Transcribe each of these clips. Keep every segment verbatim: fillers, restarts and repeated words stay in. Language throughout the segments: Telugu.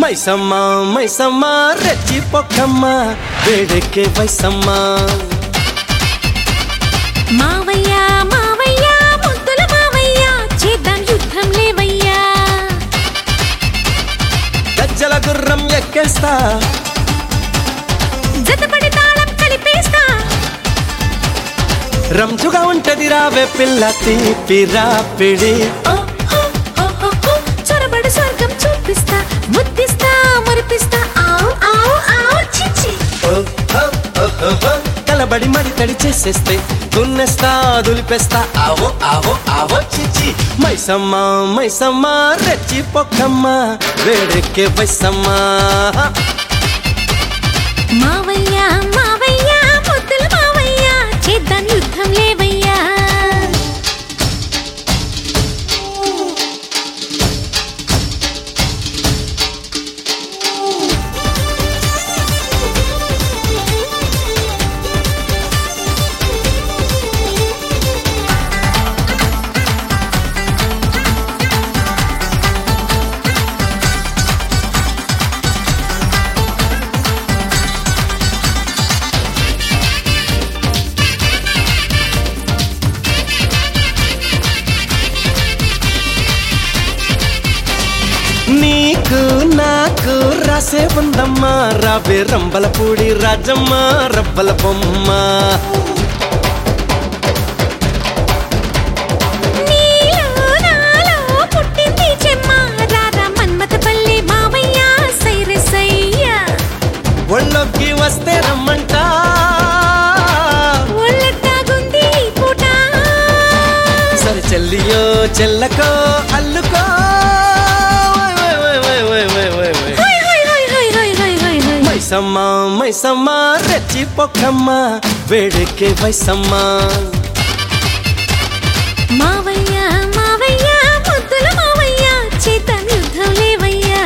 మైసమ్మ మైసమ్మ రెచ్చిపోకమ్మ వేడెక్కే వయసమ్మ మావయ్య మావయ్య ముద్దుల మావయ్య చేద్దాం యుద్ధం లేవయ్యా గజ్జల గుర్రం ఎక్కేస్తా జతపడి తాళం కలిపేస్తా రంజుగా ఉంటది రావే పిల్ల తీపి రాపిడి చొరబడి స్వర్గం చూపిస్తా ముద్దిస్తా మురిపిస్తా ఆవ్ ఆవ్ ఆవ్ చిచి కలబడి మరి తడి చేసేస్తే దున్నేస్తా దులిపేస్తా ఆవో ఆవో ఆవో చిచి మైసమ్మ మైసమ్మ రెచ్చిపోకమ్మ వేడెక్కే వయసమ్మ మావయ్య మావయ్య ముద్దుల మావయ్య చేద్దాం యుద్ధం లేవయ్యా నీకు నాకు రాసే ఉందమ్మా రావే రంబల పూడి రాజమ్మ రబ్బల బొమ్మ నీలో నాలో పుట్టింది చెమ్మ రారా మన్మథపల్లి మావయ్య సైరే సయ్య ఒళ్ళొక్కి వస్తే రమ్మంట ఒళ్ళట్టాగుంది ఈ పూట సరి చెల్లియో చెల్లకో అల్లుకో హై హై హై హై హై హై హై హై మైసమ్మ మైసమ్మ రెచ్చిపోకమ్మ వేడెక్కే వయసమ్మ మావయ్య మావయ్య ముద్దుల మావయ్య చేద్దాం యుద్ధం లేవయ్యా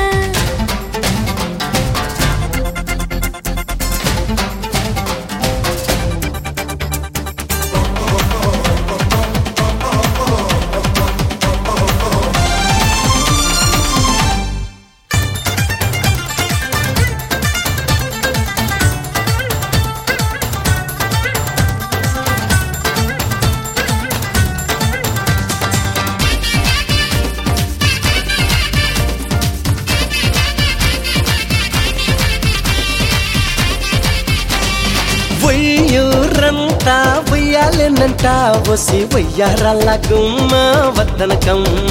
వయ్యూరంతా వయ్యాలేనంట వసి వయ్యారాల గుమ్మ వద్దనకమ్మ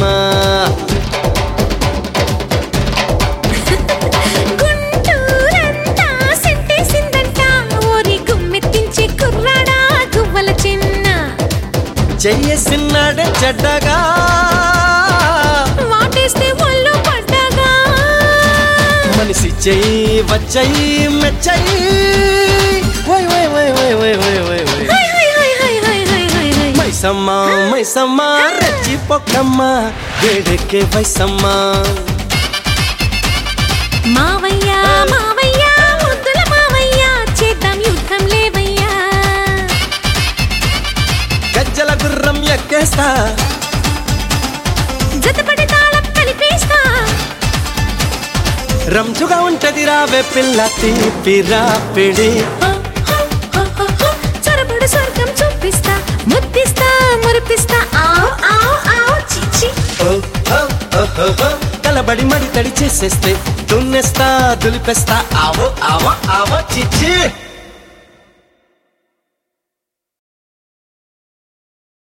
గుంటూరంతా సెట్టేసిందంట ఓరి గుమ్మెత్తించి కుర్రాడా గువ్వల చిన్న చెయ్యేసిన్నాడే చెడ్డగా వాటేస్తే ఒళ్ళు పడ్డగా మనిషి చెయ్యి వచ్చయి మెచ్చయి వై వై వై వై వై వై వై వై హై హై హై హై హై హై హై హై మైసమ్మ మైసమ్మ రెచ్చిపోకమ్మ వేడెక్కే వయసమ్మ మావయ్య మావయ్య ముద్దుల మావయ్య చేద్దాం యుద్ధం లేవయ్యా గజ్జల గుర్రం ఎక్కేస్తా జతపడి తాళం కలిపేస్తా రంజుగా ఉంటది రావే పిల్ల తీపి రాపిడి చొరబడి స్వర్గం చూపిస్తా ముద్దిస్తా మురిపిస్తా ఆవ్ ఆవ్ ఆవ్ చిచి కలబడి మరి తడి చేసేస్తే దున్నేస్తా దులిపేస్తా ఆవో ఆవో ఆవో చిచ్చి